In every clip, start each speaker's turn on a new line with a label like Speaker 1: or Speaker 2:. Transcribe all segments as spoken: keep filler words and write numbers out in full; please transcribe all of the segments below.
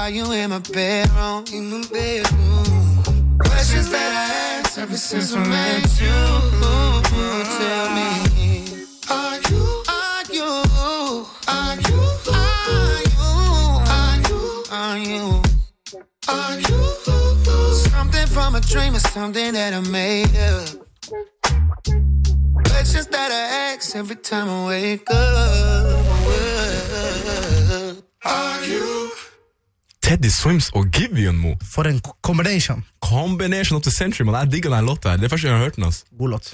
Speaker 1: are you in my bedroom? In my bedroom. Questions that I ask ever since I met you. Tell me, are you, are you, are you, are you, are you, are you, are you something from a dream or something that I made up? Questions that I ask every time I wake up. Are you?
Speaker 2: Teddy Swims og Givian Mo.
Speaker 3: For en combination.
Speaker 2: Combination of the century, man. Jeg digger den låta her. Det er første gang jeg har hørt den, altså.
Speaker 3: God låt.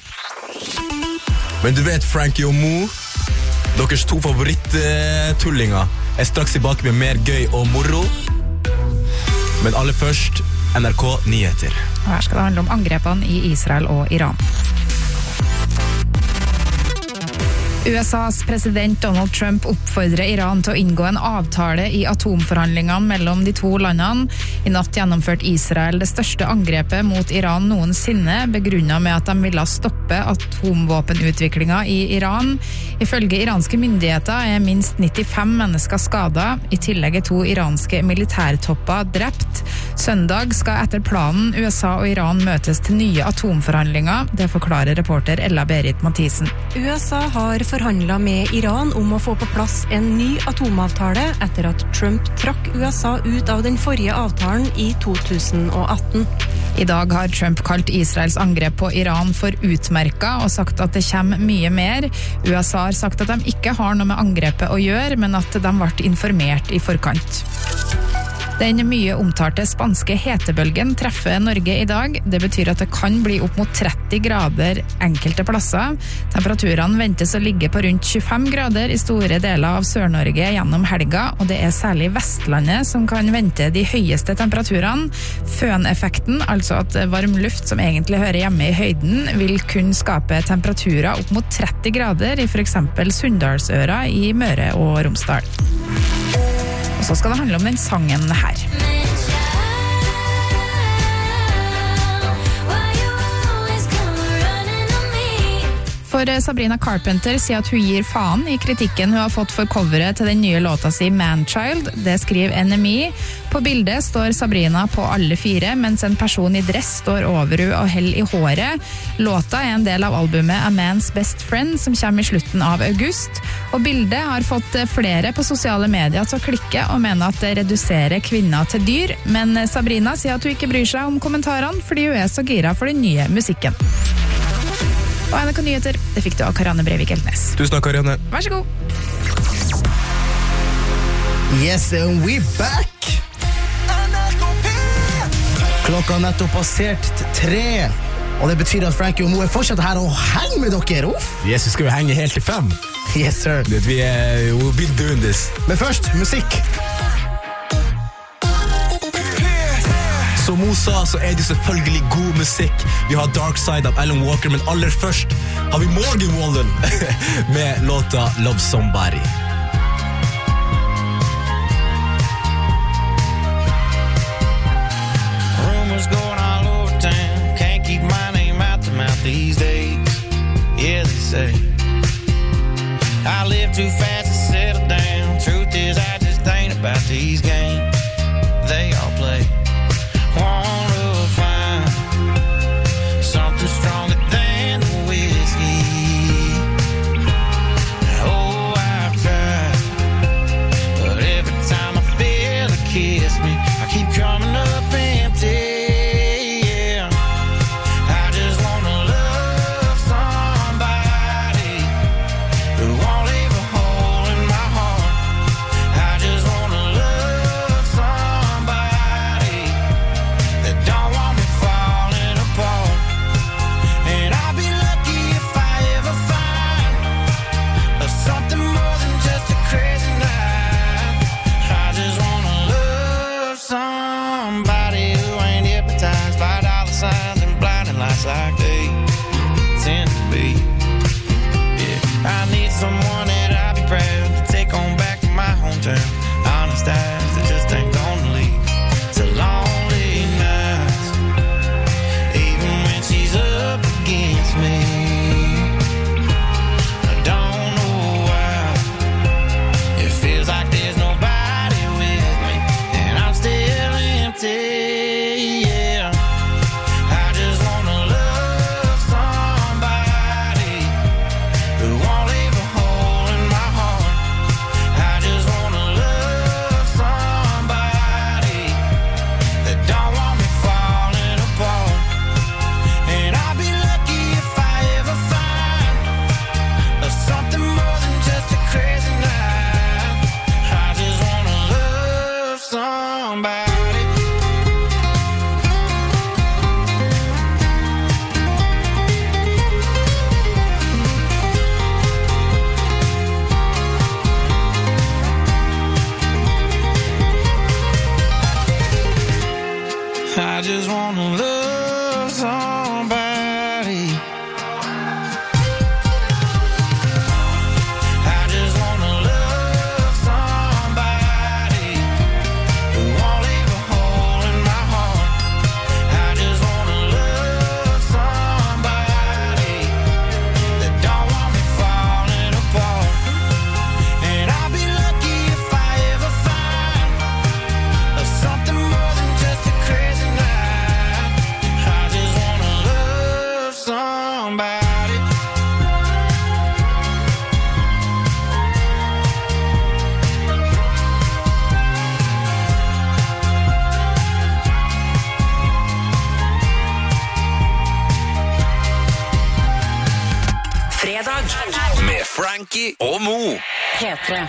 Speaker 2: Men du vet, Frankie og Mo, deres to favoritt-tullinger er straks tilbake med mer gøy og moro. Men aller først, N R K Nyheter.
Speaker 4: Og her skal det handle om angrepene i Israel og Iran. U S A's president Donald Trump oppfordrer Iran til å inngå en avtale i atomforhandlingene mellom de to landene. I natt gjennomførte Israel det største angrepet mot Iran noensinne, begrunnet med at de ville stoppe atomvåpenutviklingen i Iran. Ifølge iranske myndigheter er minst nittifem mennesker skadet. I tillegg er to iranske militærtopper drept. Søndag skal etter planen U S A og Iran møtes til nye atomforhandlinger. Det forklarer reporter Ella Berit Mathisen.
Speaker 5: U S A har forhandlet med Iran om å få på plass en ny atomavtale etter at Trump trakk U S A ut av den forrige avtalen i to tusen og atten.
Speaker 4: I dag har Trump kalt Israels angrep på Iran for utmerket og sagt at det kommer mye mer. U S A har sagt at de ikke har noe med angrepet å gjøre, men at de ble informert i forkant. Den mye omtalte spanske hetebølgen treffer Norge i dag. Det betyr at det kan bli opp mot tretti grader enkelte plasser. Temperaturene ventes å ligge på rundt tjuefem grader i store deler av Sør-Norge gjennom helga, og det er særlig Vestlandet som kan vente de høyeste temperaturene. Føneffekten, altså at varm luft som egentlig hører hjemme i høyden, vil kunne skape temperaturer opp mot tretti grader i for eksempel Sunndalsøra i Møre og Romsdal. Og så skal det handle om den sangen her. For Sabrina Carpenter sier at hun gir faen i kritikken hun har fått for coveret til den nye låta si Man-Child. Det skriver N M E. På bildet står Sabrina på alle fire, mens en person i dress står over hun og held i håret. Låta er en del av albumet A Man's Best Friend, som kommer i slutten av august. Og bildet har fått flere på sosiale medier til å klikke og mene at det reduserer kvinner til dyr. Men Sabrina sier at hun ikke bryr seg om kommentarene, fordi hun er så gira for den nye musikken. Og N R K Nyheter, det fikk du av Karianne Breivik Eltnes.
Speaker 2: Tusen takk, Karianne.
Speaker 4: Vær så god.
Speaker 3: Yes, and we back! Klokka har nettopp passert tre, og det betyr at Frankie og Mo er fortsatt her og henger med dere. Uff.
Speaker 2: Yes, vi skal jo henge helt til fem.
Speaker 3: Yes, sir.
Speaker 2: Det, vi er, we'll be doing this.
Speaker 3: Men først, musikk.
Speaker 2: Som Mo sa, så er det selvfølgelig god musikk. Vi har Dark Side av Alan Walker, men aller først har vi Morgan Wallen med låta Love Somebody.
Speaker 6: Rumors going all over town, can't keep my name out the mouth these days. Yeah, they say I live too fast to settle down. Truth is, I just ain't about these games they all play. Wanna find something stronger than the whiskey. Oh, I've tried, but every time I feel it kiss me, I keep coming up empty. Yeah, I just wanna love somebody who won't leave a hole in my heart. I just wanna love somebody that don't want me falling apart. And I'll be lucky if I ever find uh, something more than just a crazy night. I just wanna love somebody who ain't hypnotized by dollar signs and blinding lights like they tend to be. Yeah, I need someone that I'll be proud to take on back to my hometown. Honest eyes that just ain't gonna lead to lonely nights, even when she's up against me. I don't know why it feels like there's nobody with me, and
Speaker 7: med Frankie og Mo.
Speaker 8: P tre.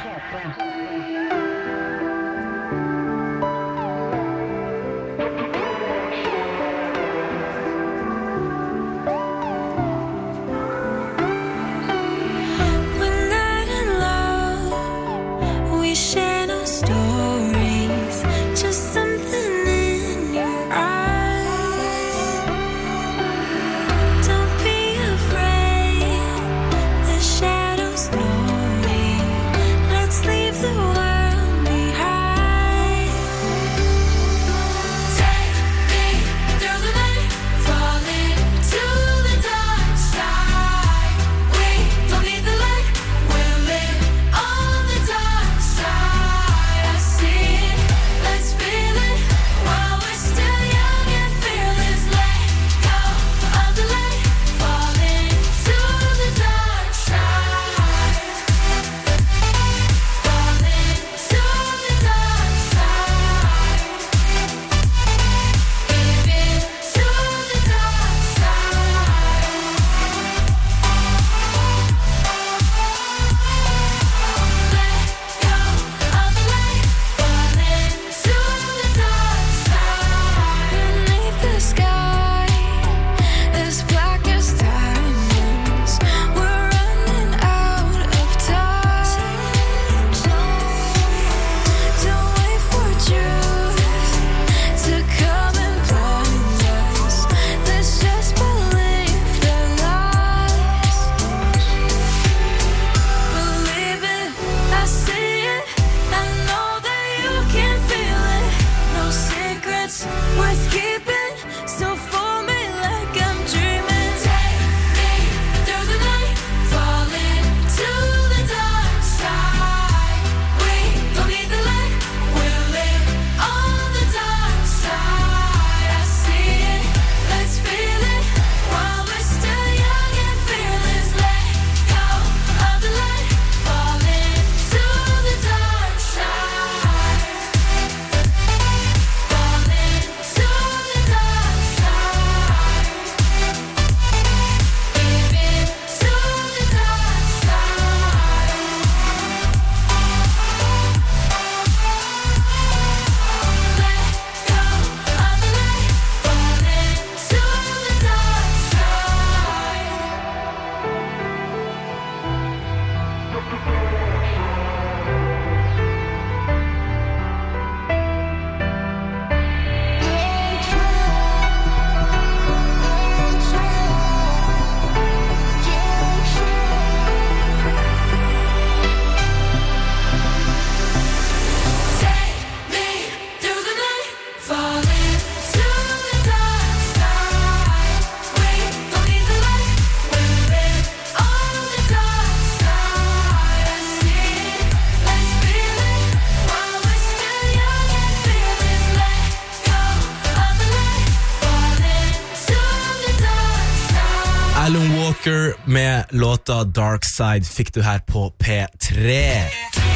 Speaker 2: Med låta Dark Side fikk du her på P tre.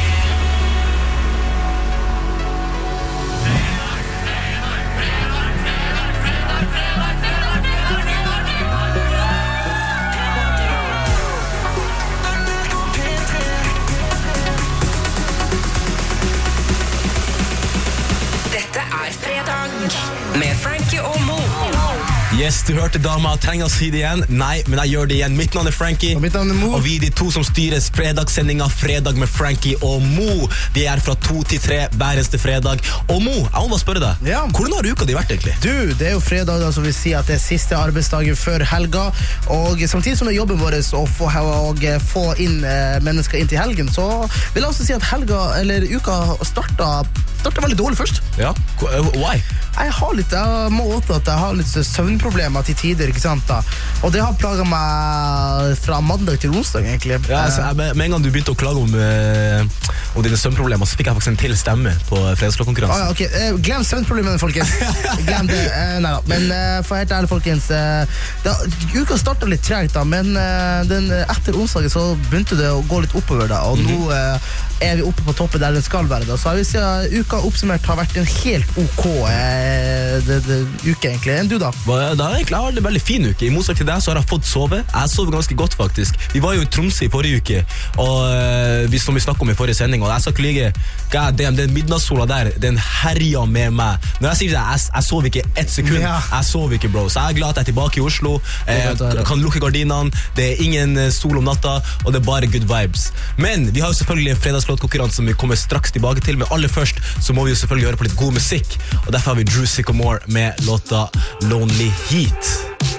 Speaker 8: Dette er fredag med Frankie og Mo.
Speaker 2: Yes, du hørte dama, trenger å si det igjen. Nei, men jeg gjør det igjen. Mitt navn er Frankie.
Speaker 3: Og mitt navn er Mo.
Speaker 2: Og vi er de to som styres fredagssendinga Fredag med Frankie og Mo. Vi er fra to til tre hver eneste fredag. Og Mo, jeg må bare spørre deg.
Speaker 3: Ja.
Speaker 2: Hvordan har uka di vært egentlig?
Speaker 3: Du, det er jo fredag, da, så vi sier at det er siste arbeidsdagen før helga. Og samtidig som det er jobben vår å få, og få inn eh, mennesker inn til helgen, så vil jeg også si at helga, eller uka startet, startet veldig dårlig først.
Speaker 2: Ja, why?
Speaker 3: Jeg har litt, jeg må åpne at jeg har litt søvnproblemer til tider, ikke sant da? Og det har plaget meg fra mandag til onsdag, egentlig.
Speaker 2: Ja, altså, jeg, med, med en gang du begynte å klage om, uh, om dine søvnproblemer, så fikk jeg faktisk en til stemme på fredagslagkonkurransen.
Speaker 3: Ah, ja, ok. Uh, glem søvnproblemene, folkens. Glem det. Uh, neida. Men uh, for helt ærlig, folkens, uh, da, uka startet litt tregt da, men uh, den, uh, etter onsdagen så begynte det å gå litt oppover da, og mm-hmm. nå uh, er vi oppe på toppen der den skal være. Da. Så jeg vil si at uka oppsummert har vært en helt ok eh, det, det, uke egentlig. Enn du da?
Speaker 2: Det har egentlig vært en veldig fin uke. I motsatt til deg så har jeg fått sove. Jeg sover ganske godt faktisk. Vi var jo i Tromsø i forrige uke, og uh, vi, som vi snakket om i forrige sending, og jeg skal ikke ligge, god damn, den midnattssola der, den herja med meg. Når jeg sier det, jeg, jeg sover ikke ett sekund. Ja. Jeg sover ikke, bro. Så jeg er glad at jeg er tilbake i Oslo. Jeg kan lukke gardinene. Det er ingen sol om natta, og det er bare good vibes. Men vi har jo selvfølgelig en fredagslåtkonkurranse som vi kommer straks tilbake til, men aller først så må vi jo selvfølgelig høre på litt god musikk, og derfor har vi Drew Sycamore med låta Lonely Heat.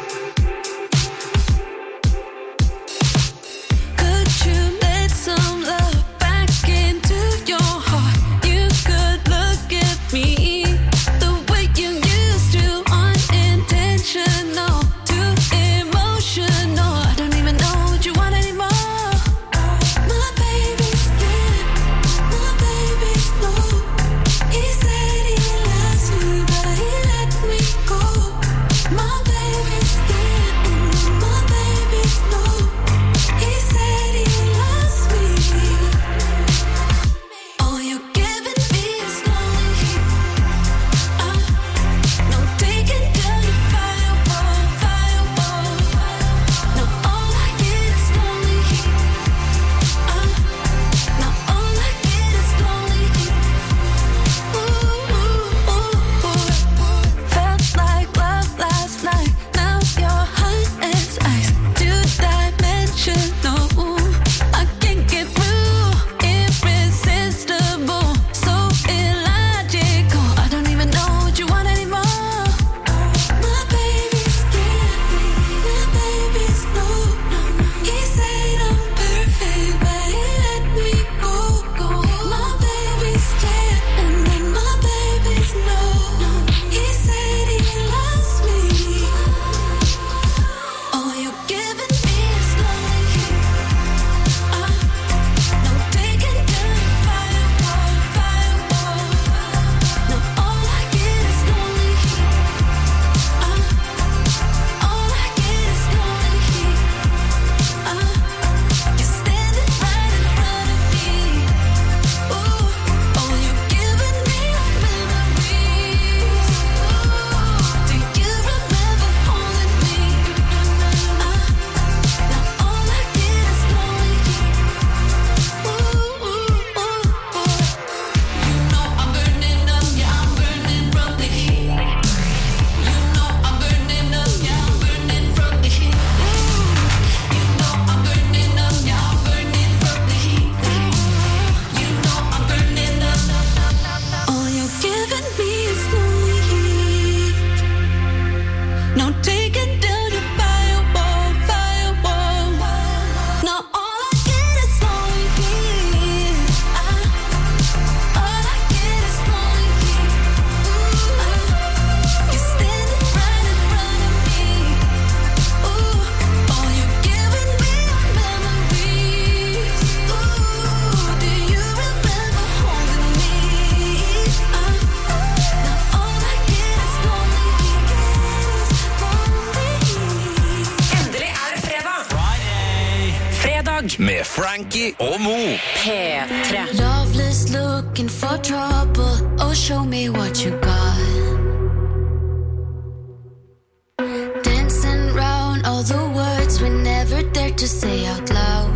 Speaker 7: med Frankie og Mo.
Speaker 8: P tre.
Speaker 9: Loveless looking for trouble. Oh, show me what you got. Dancing round all the words we never dare to say out loud.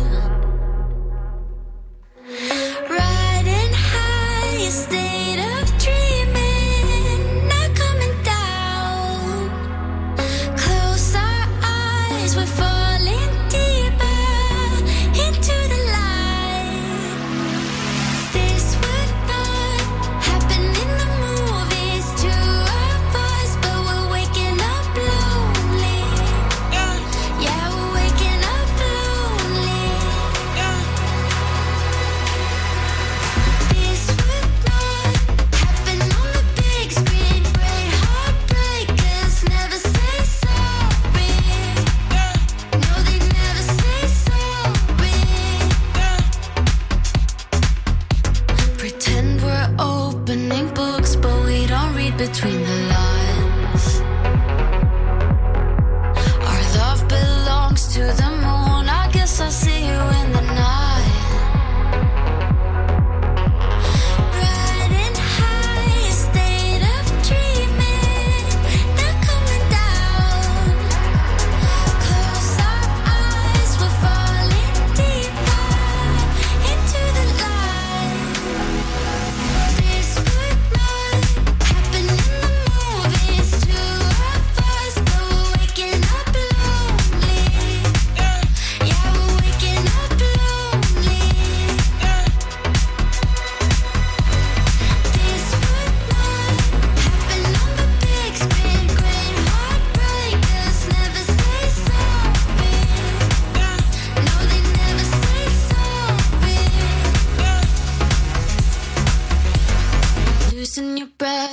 Speaker 9: Riding high, a state of dreaming, not coming down. Close our eyes, we're falling deeper into the light. This would not happen in the moonlight.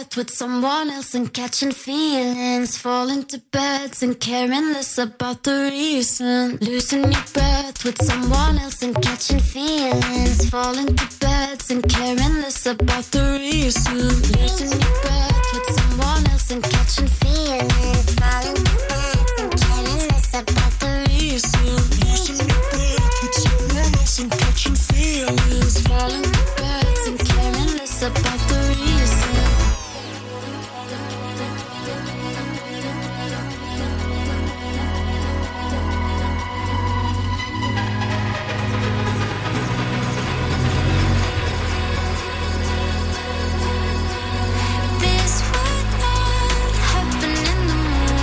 Speaker 9: breath with someone else and catching feelings, falling to beds and caring less about the reason. Losing your breath with someone else and catching feelings, falling to beds and caring less about the reason. Losing your breath with someone else and catching feelings, falling to beds and caring less about the reason. Losing your breath with someone else and catching feelings, falling to beds and caring less about the reason. This would not happen in the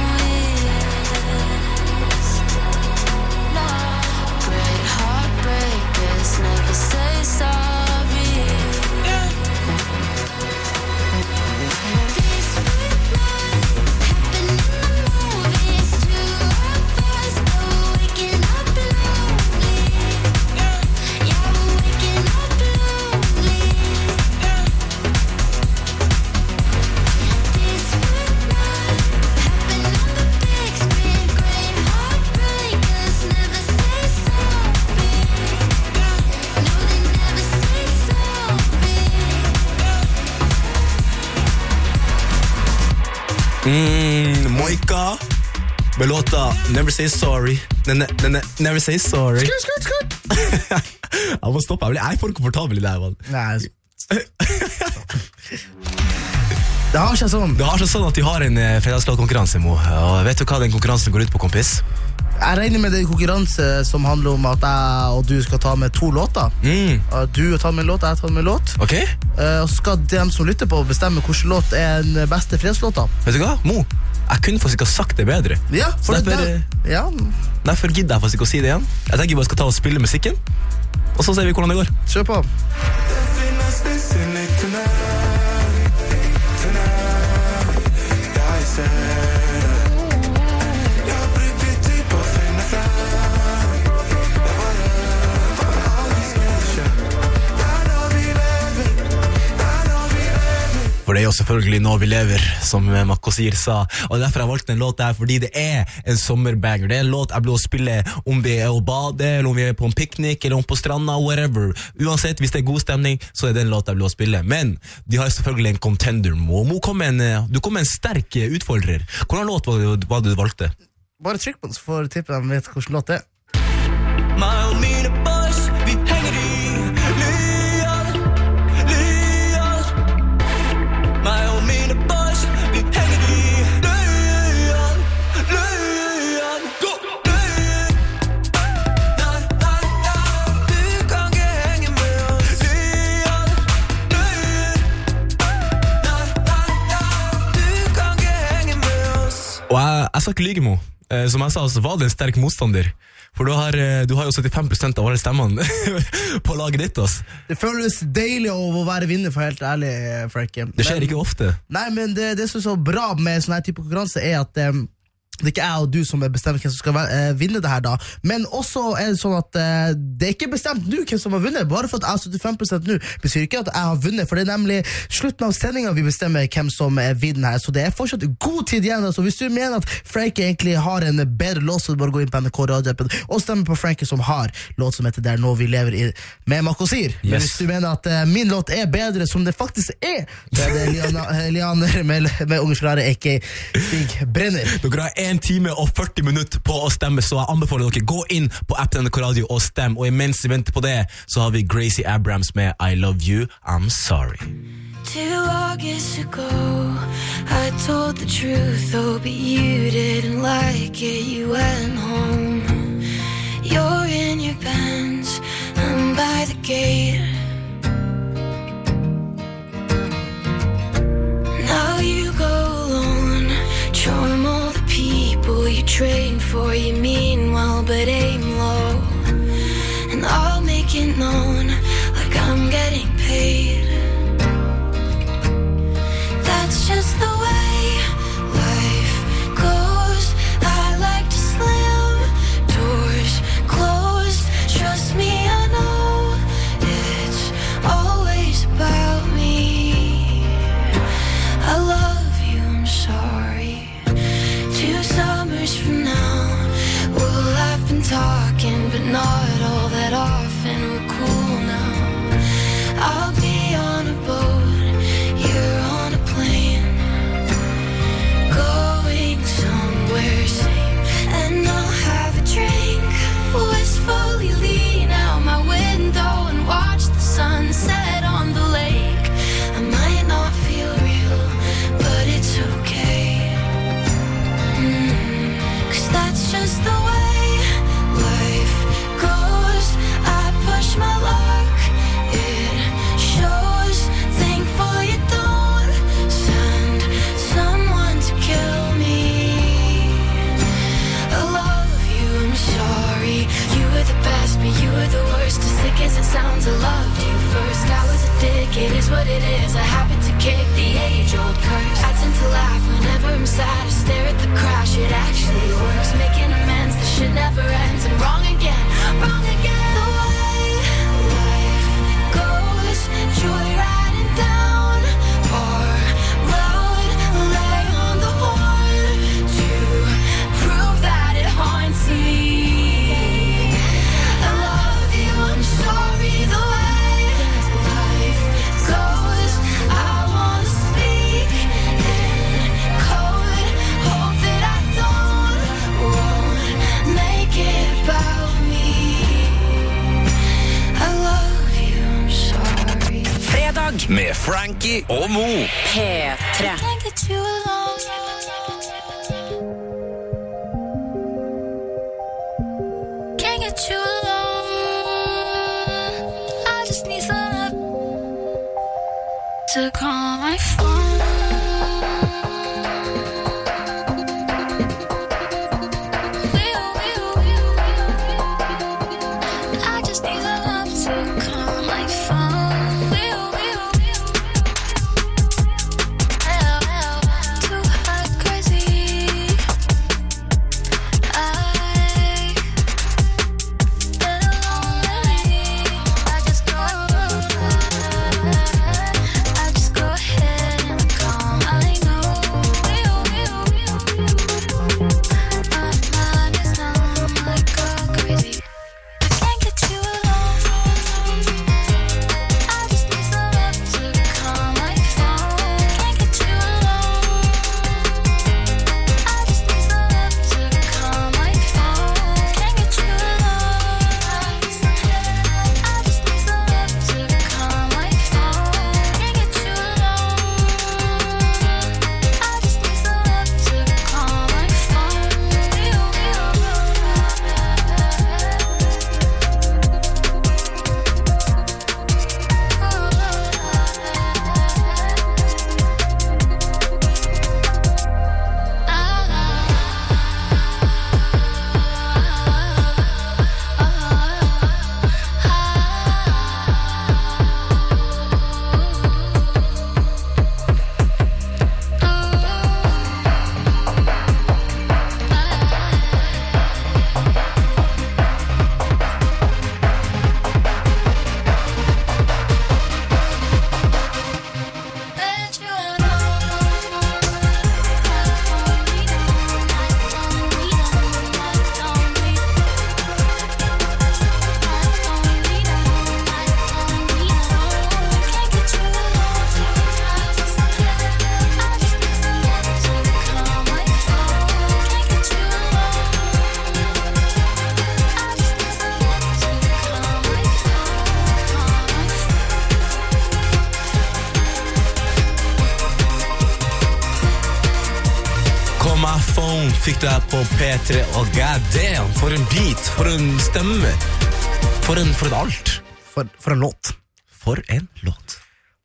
Speaker 9: movies. No, great heartbreakers never say sorry. This would not happen in the movies. Two of us though waking up lonely. Yeah, we're waking up lonely. This would not happen on the big screen. Great heartbreakers never say sorry. No, they never say sorry.
Speaker 2: Mm, Moika med låta Never Say Sorry. Ne- ne- ne- Never Say Sorry.
Speaker 3: Skurt, skurt, skurt.
Speaker 2: Jeg må stoppe, jeg blir- jeg er for komfortabel i det her, man.
Speaker 3: Nei, det har ikke sånn.
Speaker 2: Det har seg sånn at de har en eh, fredagslåtkonkurranse, Mo. Og vet du hva den konkurransen går ut på, kompis?
Speaker 3: Jeg regner med det er en konkurranse som handler om at jeg og du skal ta med to låter.
Speaker 2: Mm,
Speaker 3: Uh, Du tar med en låt, jeg tar med en låt.
Speaker 2: ok?
Speaker 3: Uh, Og så skal de som lytter på bestemme hvilken låt er den beste fredagslåta.
Speaker 2: Vet du hva, Mo? Jeg kunne faktisk ha sagt det bedre.
Speaker 3: Ja, for
Speaker 2: Så
Speaker 3: det
Speaker 2: derfor,
Speaker 3: der, ja,
Speaker 2: derfor gidder jeg faktisk ikke å si det igjen. Jeg tenker bare skal ta og spille musikken, og så ser vi hvordan det går.
Speaker 3: kjør på.
Speaker 2: For det er jo selvfølgelig Nå vi lever, som Makosir sa. Og derfor har jeg valgt en låt der, fordi det er en sommerbanger. Det er en låt jeg blir å spille om vi er å bade, eller om vi er på en piknik, eller om på stranda, whatever. Uansett, hvis det er god stemning, så er det en låt jeg blir å spille. Men de har selvfølgelig en contender, Mo. Mo kom med en, eh, du kom med en sterk eh, utfordrer. Hvordan låt var det, var det du valgte?
Speaker 3: Bare trykk på den, så får du tippe dem vet hvilken låt det er.
Speaker 6: Meg og mine boys, vi henger i Lyon, Lyon. Meg og mine boys, vi henger i Lyon, Lyon. Go! Lyon. Nei, nei, nei, du kan ikke henge med oss. Lyon, Lyon. Nei, nei, nei, du kan ikke henge med oss.
Speaker 2: Og jeg, jeg skal ikke lyge, Mo. Eh, som jeg sa, så var det en sterk motstander. For du har, eh, du har jo syttifem prosent av alle stemmene på laget ditt, ass.
Speaker 3: Det føles deilig å være vinner, for helt ærlig, Frankie.
Speaker 2: Det skjer
Speaker 3: Men-
Speaker 2: ikke ofte.
Speaker 3: Nei, men det, det som er så bra med sånn her type konkurranse er at um, det er ikke jeg og du som bestemmer hvem som skal uh, vinne det her da. Men også er det sånn at uh, det er ikke bestemt nå hvem som har vunnet. Bare for at jeg har syttifem prosent nå, betyr ikke at jeg har vunnet. For det er nemlig slutten av sendingen vi bestemmer hvem som uh, vinner her. Så det er fortsatt god tid igjen. Så hvis du mener at Frankie egentlig har en bedre låt, så bare gå inn på N R K Radio-appen og stemme på Frankie som har låt som heter Der Nå Vi Lever i, med Makosir. Men
Speaker 2: Yes.
Speaker 3: hvis du mener at uh, min låt er bedre som det faktisk er, så er det Liana, uh, Lianer med, med Unge Ferrari, ikke Stig Brenner.
Speaker 2: Dere har en time og førti minutter på å stemme, så jeg anbefaler dere gå inn på appen N R K Radio og stem. Og imens vi venter på det, så har vi Gracie Abrams med I Love You, I'm Sorry.
Speaker 9: Two August ago, I told the truth, oh, but you didn't like it, you went home. You're in your Benz, I'm by the gate. Now you go alone, charm all the people you train for, you mean well, but aim low. And I'll make it known, like I'm getting paid. That's just the way life goes. I like to slam doors closed. Trust me, I know it's always about me. I sorry, you were the worst. As sick as it sounds, I loved you first. I was a dick, it is what it is. I happen to kick the age-old curse. I tend to laugh whenever I'm sad. I stare at the crash, it actually works. Making amends, this shit never ends. I'm wrong again, wrong again. The way life goes, joyriding down our road. Lay on the horn to prove that it haunts me. I love you, I'm sorry. The way life goes, I wanna speak in code. Hope that I don't won't make it about me. I love you, I'm sorry.
Speaker 8: Fredag med Frankie og Mo.
Speaker 10: P tre.
Speaker 9: Can't get you alone. Can't get you alone. I just need some to call my phone. I just need some love to call my phone. Too hot, crazy. I been lonely. I just go, I just go ahead and call. I know my mind is numb like go crazy. I can't get you alone. I just need some love to call my phone. Can't get you alone. I just need some love to call my phone. Can't get you alone. I just need some love to call my phone. Can't get you alone. I just need some love to call my
Speaker 2: Call my phone fikk du her på P tre. Og god damn, for en beat, for en stemme. For en, for en alt.
Speaker 3: For, for en låt.
Speaker 2: For en låt.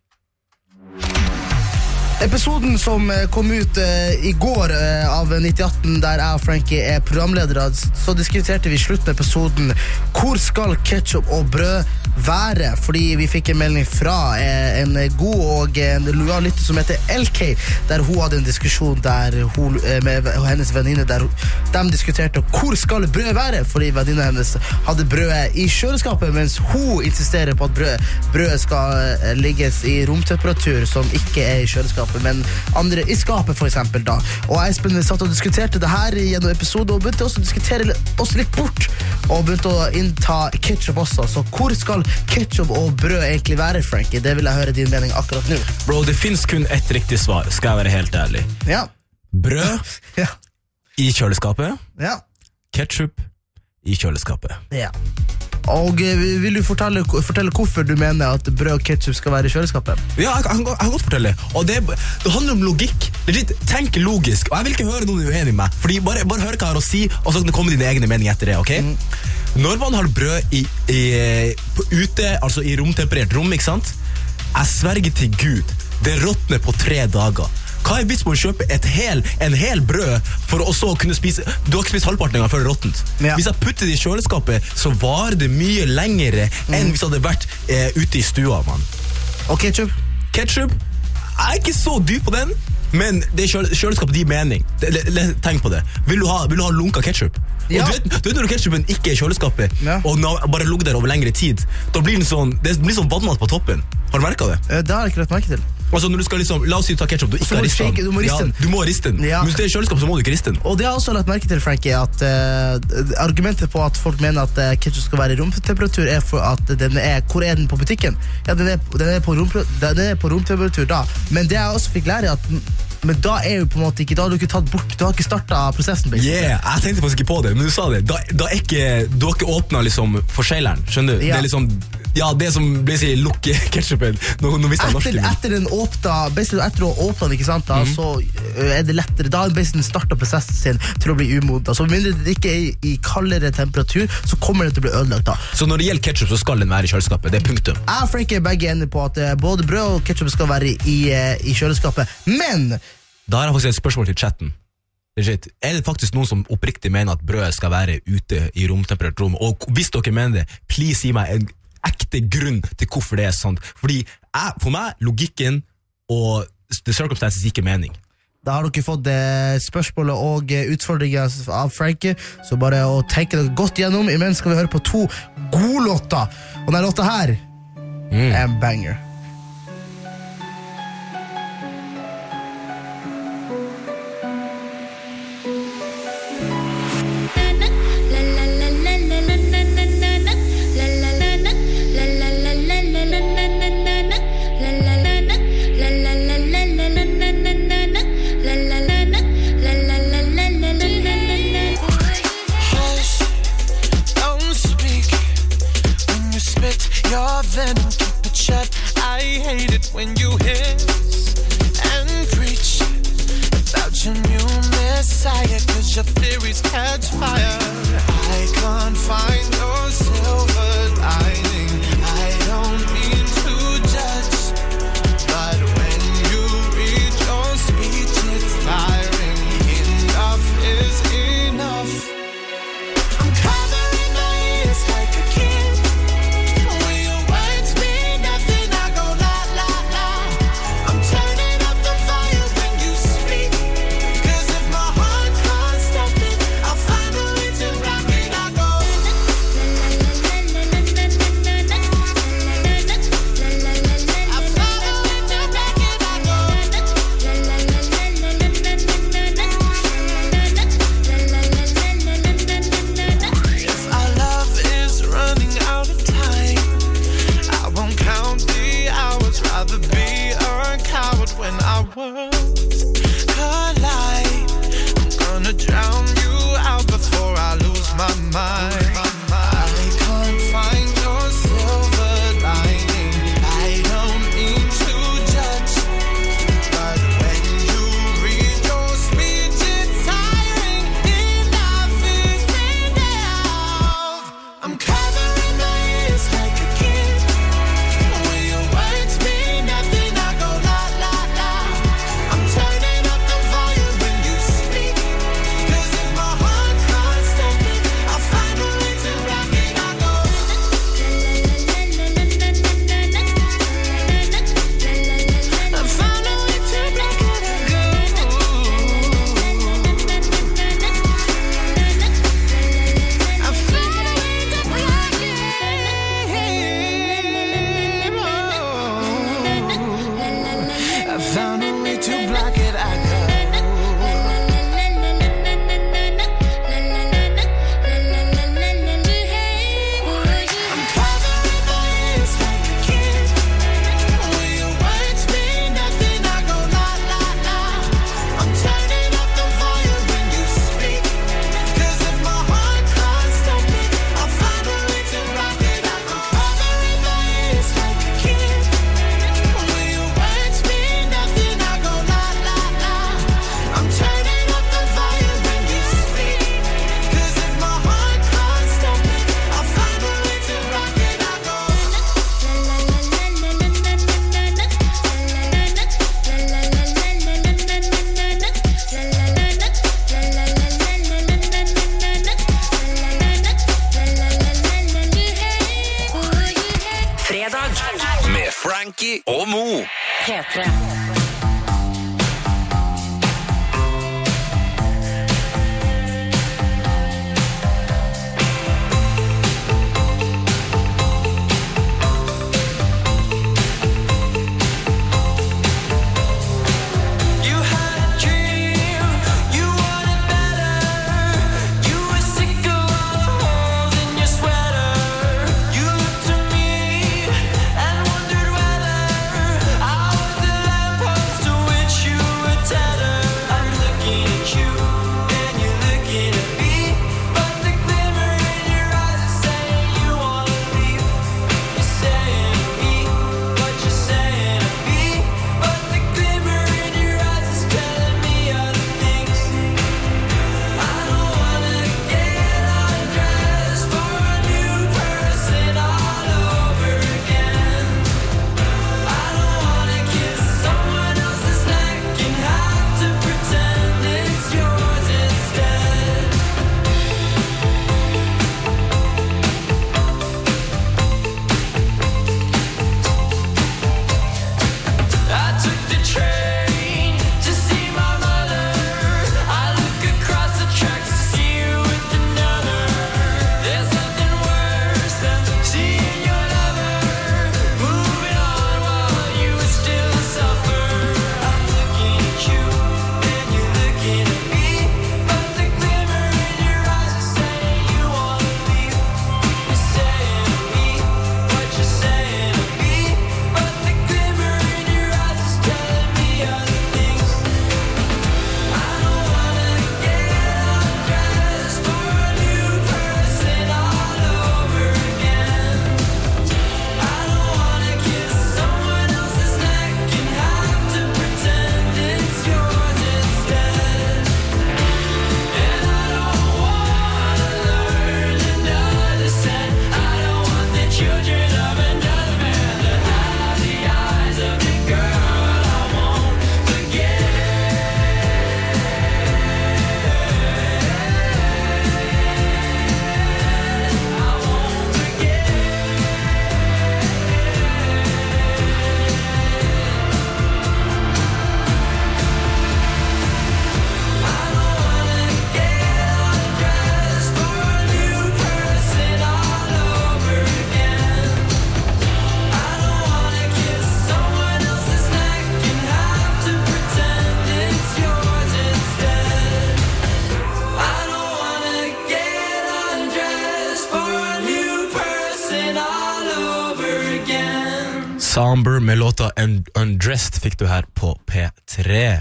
Speaker 3: Episoden som eh, kom ut eh, i går eh, av nitti atten, der jeg og Frankie er programledere, så diskuterte vi i slutten av episoden hvor skal ketchup og brød være, fordi vi fikk en melding fra eh, en god og en lojal lytter som heter L K, der hun hadde en diskusjon der hun, eh, med hennes venninne, der de diskuterte hvor skal brød være, fordi venninne hennes hadde brødet i kjøleskapet, mens hun insisterer på at brød, brød skal eh, ligges i romtemperatur som ikke er i kjøleskapet, men andre i skapet for eksempel da. Og Espen satt og diskuterte det her gjennom episode, og begynte også å diskutere oss litt bort, og begynte å innta ketchup også. Så hvor skal ketchup og brød egentlig være, Frankie? Det vil jeg høre din mening akkurat nå.
Speaker 2: Bro, det finnes kun ett riktig svar, skal jeg være helt ærlig.
Speaker 3: Ja.
Speaker 2: Brød
Speaker 3: Ja.
Speaker 2: i kjøleskapet,
Speaker 3: Ja.
Speaker 2: ketchup i kjøleskapet.
Speaker 3: Ja. Og eh, vil du fortelle, fortelle hvorfor du mener at brød og ketchup skal være i kjøleskapet?
Speaker 2: Ja, jeg, jeg, jeg kan godt fortelle. Og det, det handler om logikk. Det er litt, tenk logisk. Og jeg vil ikke høre noen uenig med meg. Fordi bare, bare hør hva jeg har å si, og så kan det komme dine egne meninger etter det, ok? Mm. Når man har brød i, i, på ute, altså i romtemperert rom, ikke sant? Jeg sverger til Gud. Det råtner på tre dager. Hva er vits på å kjøpe et hel, en hel brød for å så kunne spise? Du har ikke spist halvparten engang før det er råttent.
Speaker 3: Ja.
Speaker 2: Hvis jeg putter det i kjøleskapet, så var det mye lengre enn hvis det hadde vært eh, ute i stua, man.
Speaker 3: Og ketchup?
Speaker 2: Ketchup? Jeg er ikke så dyp på den, men det er kjøl kjøleskapet de mening. Le le tenk på det. Vil du ha, vil du ha lunka ketchup?
Speaker 3: Ja.
Speaker 2: Og du vet, du vet når ketchupen ikke er i kjøleskapet,
Speaker 3: ja.
Speaker 2: og den har bare ligget der over lengre tid, da blir den sånn, det blir sånn vannmat på toppen. Har du merket det?
Speaker 3: Eh, Det har jeg ikke lagt merke til.
Speaker 2: Altså når du skal liksom, la oss si du tar ketchup, du ikke har ristet den.
Speaker 3: Du må riste den.
Speaker 2: Ja, du må riste den.
Speaker 3: Ja.
Speaker 2: Men hvis det er i kjøleskapet, så må du ikke riste den.
Speaker 3: Og det har jeg også lagt merke til, Frankie, at uh, argumentet på at folk mener at uh, ketchup skal være i romtemperatur er for at den er, hvor er den på butikken? Ja, den er, den er, på, rom, den er på romtemperatur da. Men det jeg også fikk lære at men da er jo på en måte ikke, da har du ikke tatt bort, du har ikke startet prosessen. Basically.
Speaker 2: Yeah, jeg tenkte faktisk ikke på det, men du sa det. Da, da er ikke, du har ikke åpnet liksom forsegleren, skjønner du?
Speaker 3: Ja.
Speaker 2: Det er liksom, ja, det som blir si lukke ketchupen. Nå, nå visste jeg norsk.
Speaker 3: Etter, etter den åpna, basically etter å åpne den, ikke sant, da, mm. så uh, er det lettere, da har basically startet prosessen sin til å bli umodnet. Så mindre det ikke er i, i kaldere temperatur, så kommer det til å bli ødelagt da.
Speaker 2: Så når det gjelder ketchup, så skal den være i kjøleskapet, det er punktum.
Speaker 3: Jeg og Frankie er begge enige på at uh, både brød og ketchup skal være i, uh, i kjøleskapet, men
Speaker 2: da har jeg faktisk et spørsmål til chatten. Er det faktisk noen som oppriktig mener at brødet skal være ute i romtemperatur? Og hvis dere mener det, please gi meg en ekte grunn til hvorfor det er sånn. Fordi jeg, for meg, logikken og the circumstances ikke mening.
Speaker 3: Da har dere fått eh, spørsmålet og eh, utfordringer av Frankie, så bare å tenke dere godt gjennom. Imens skal vi høre på to gode låter. Og denne låta her mm. er en banger.
Speaker 6: When you hiss and preach about your new messiah, cause your theories catch fire. I can't find no silver lining. I don't mean to judge, but when you read your speech, it's tiring. Enough is enough. I'm covering my ears like a kid. When your words mean nothing, I go la la. I'm turning up the fire when you speak. Cause if my heart can't stop it, I'll
Speaker 7: Frankie og Mo.
Speaker 8: P tre.
Speaker 2: Somber med låta Undressed fikk du her på P tre.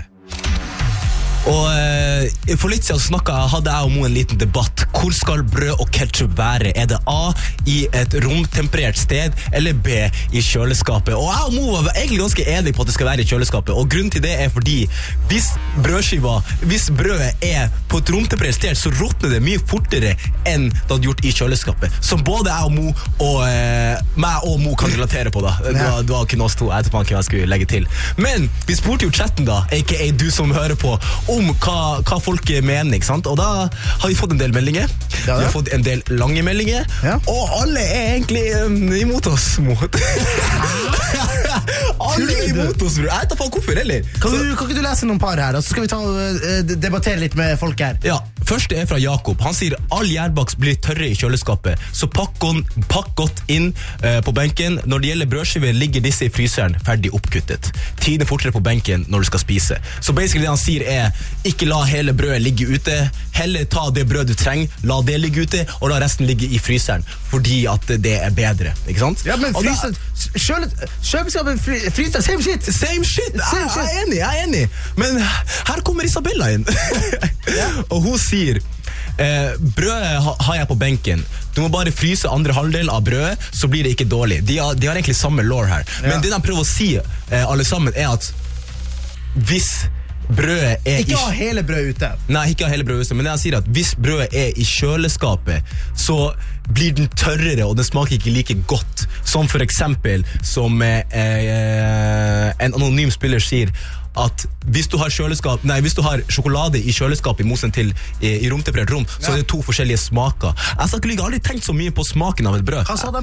Speaker 2: Og eh, for litt siden snakket, hadde jeg og Mo en liten debatt. Hvor skal brød og ketchup være? Er det A, i et romtemperert sted, eller B, i kjøleskapet? Og jeg og Mo var egentlig ganske enige på at det skal være i kjøleskapet. Og grunnen til det er fordi hvis brødskiva, hvis brødet er på et romtemperert sted, så råtner det mye fortere enn det hadde gjort i kjøleskapet. Som både jeg og Mo og eh, meg og Mo kan relatere på da. Du har, du har kun oss to, jeg vet ikke hva jeg skulle legge til. Men vi spurte jo chatten da, aka du som hører på, om hva, hva folk mener, ikke sant? Og da har vi fått en del meldinger.
Speaker 3: Ja,
Speaker 2: vi har fått en del lange meldinger.
Speaker 3: Ja.
Speaker 2: Og alle er egentlig um, imot oss. Mot. Alle er imot oss, bror. Jeg vet da faen hvorfor, eller?
Speaker 3: Kan, du, kan ikke du lese noen par her, og så skal vi ta, uh, debattere litt med folk her?
Speaker 2: Ja, første er fra Jakob. Han sier all gjærbaks blir tørre i kjøleskapet, så pakk, on, pakk godt inn uh, på benken. Når det gjelder brødskiver, ligger disse i fryseren ferdig oppkuttet. Tiden fortere på benken når du skal spise. Så basically det han sier er, ikke la hele brødet ligge ute, heller ta det brød du trenger, la det ligge ute, og la resten ligge i fryseren, fordi at det er bedre, ikke sant?
Speaker 3: Ja, men fryser, kjøleskapet fryser, same shit!
Speaker 2: Same shit, jeg, jeg er enig, jeg er enig. Men her kommer Isabella inn. Og hun sier, eh, brødet ha, har jeg på benken, du må bare fryse andre halvdel av brødet, så blir det ikke dårlig. De har, de har egentlig samme lore her. Men ja. Det de prøver å si, eh, alle sammen, er at hvis brødet er
Speaker 3: ikke ha hele brødet ute.
Speaker 2: Nei, ikke ha hele brødet ute, men det han sier at hvis brødet er i kjøleskapet, så blir den tørrere, og den smaker ikke like godt. Som for eksempel, som eh, eh, en anonym spiller sier, at hvis du har kjøleskap, nei, hvis du har sjokolade i kjøleskapet i mosen til i, i romtemperert rom, så ja. Er det to forskjellige smaker. Jeg har aldri tenkt så mye på smaken av et brød.
Speaker 3: Hva sa de med?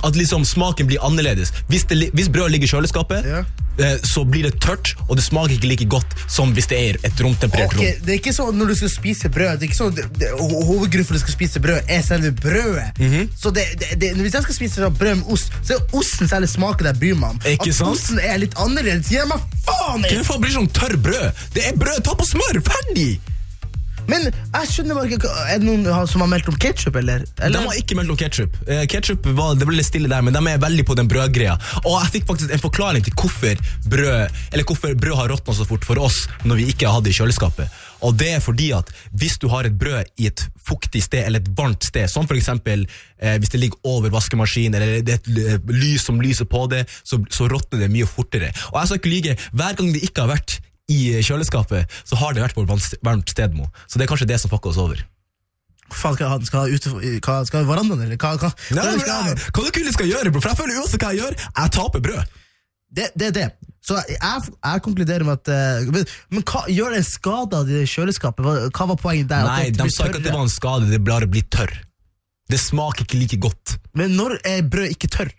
Speaker 2: At liksom smaken blir annerledes. Hvis, det, hvis brød ligger i kjøleskapet,
Speaker 3: Ja.
Speaker 2: eh, så blir det tørt, og det smaker ikke like godt som hvis det er et romtemperert rom.
Speaker 3: Ok, det er ikke sånn når du skal spise brød. Det er ikke sånn, det, det, ho- hovedgrunnen for at du skal spise brød er selve brødet. Så det, det, det, hvis jeg skal spise brød med ost, så er osten særlig smaken jeg bryr meg om.
Speaker 2: Ikke
Speaker 3: At
Speaker 2: sant?
Speaker 3: osten er litt annerledes, gir meg faen i!
Speaker 2: Hvorfor blir det sånn tørr brød? Det er brød, ta på smør, ferdig!
Speaker 3: Men jeg skjønner bare ikke, er det noen som har meldt om ketchup, eller?
Speaker 2: De
Speaker 3: eller?
Speaker 2: har ikke meldt om ketchup. Eh, ketchup var, det ble litt stille der, men de er veldig på den brødgreia. Og jeg fikk faktisk en forklaring til hvorfor brød, eller hvorfor brød har råtnet så fort for oss når vi ikke har det i kjøleskapet. Og det er fordi at hvis du har et brød i et fuktig sted, eller et varmt sted, som for eksempel eh, hvis det ligger over vaskemaskin, eller det er et eh, lys som lyser på det, så, så råtner det mye fortere. Og jeg skal ikke lyge, hver gang det ikke har vært i kjøleskapet, så har det vært på et varmt sted, Mo. Så det er kanskje det som fucker oss over.
Speaker 3: Hva faen skal jeg ha? Skal jeg ha ute, hva, skal jeg ha i verandaen, eller? Hva, hva,
Speaker 2: Nei,
Speaker 3: hva
Speaker 2: men,
Speaker 3: skal jeg ha nå?
Speaker 2: hva dere ville skal gjøre, bro? For jeg føler uansett hva jeg gjør, jeg taper brød.
Speaker 3: Det, det er det. Så jeg, jeg konkluderer med at uh, men, men hva gjør en skade av det kjøleskapet? Hva, hva var poenget der? At
Speaker 2: Nei,
Speaker 3: det
Speaker 2: de
Speaker 3: blir
Speaker 2: sa ikke at det
Speaker 3: tørre?
Speaker 2: var en skade, det bare blir tørr. Det smaker ikke like godt.
Speaker 3: Men når er brød ikke tørr?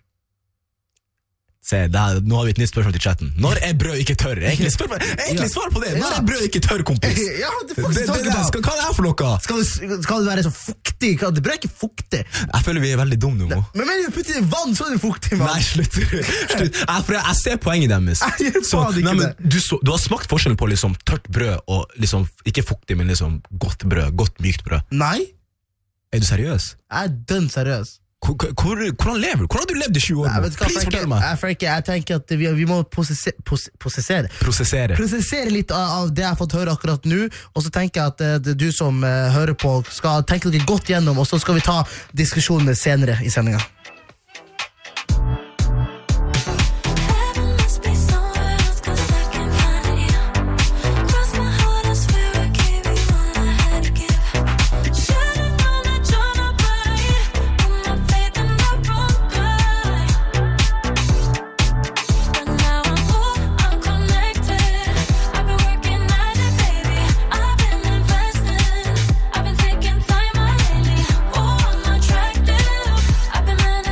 Speaker 2: Se, det er, nå har vi et nytt spørsmål til chatten. Når er brød ikke tørr? Egentlig, spør, meg- egentlig svar på det. Når
Speaker 3: Ja.
Speaker 2: er brød ikke tørr, kompis?
Speaker 3: Ja, det
Speaker 2: Det,
Speaker 3: faktisk
Speaker 2: det,
Speaker 3: tar
Speaker 2: det,
Speaker 3: ikke av.
Speaker 2: skal, hva er det for noe?
Speaker 3: Skal det, skal det være så fuktig? Hva- Det brød er ikke fuktig.
Speaker 2: Jeg føler vi er veldig dumme nå, Mo.
Speaker 3: Men men putt i vann, så er det fuktig, mann.
Speaker 2: Nei, slutt. slutt. Jeg, for jeg, jeg ser poenget deres.
Speaker 3: Jeg gjør
Speaker 2: Så,
Speaker 3: faen ikke
Speaker 2: nei, men,
Speaker 3: det.
Speaker 2: du, så, du har smakt forskjellen på liksom, tørt brød og liksom, ikke fuktig, men liksom, godt brød, godt mykt brød.
Speaker 3: Nei,
Speaker 2: Er du seriøs?
Speaker 3: jeg er dønn seriøs.
Speaker 2: Hvor, hvor, hvordan lever du? Hvordan har du levd i tjue år?
Speaker 3: Nei,
Speaker 2: Mo?
Speaker 3: vet du hva,
Speaker 2: Please,
Speaker 3: Frankie?
Speaker 2: fortell meg.
Speaker 3: Jeg, Frankie, jeg tenker at vi, vi må prosesse- pos- prosessere.
Speaker 2: Prosessere.
Speaker 3: Prosessere litt av, av det jeg har fått høre akkurat nå, og så tenker jeg at eh, det, du som eh, hører på skal tenke dere godt gjennom, og så skal vi ta diskusjonen senere i sendinga.
Speaker 9: I've been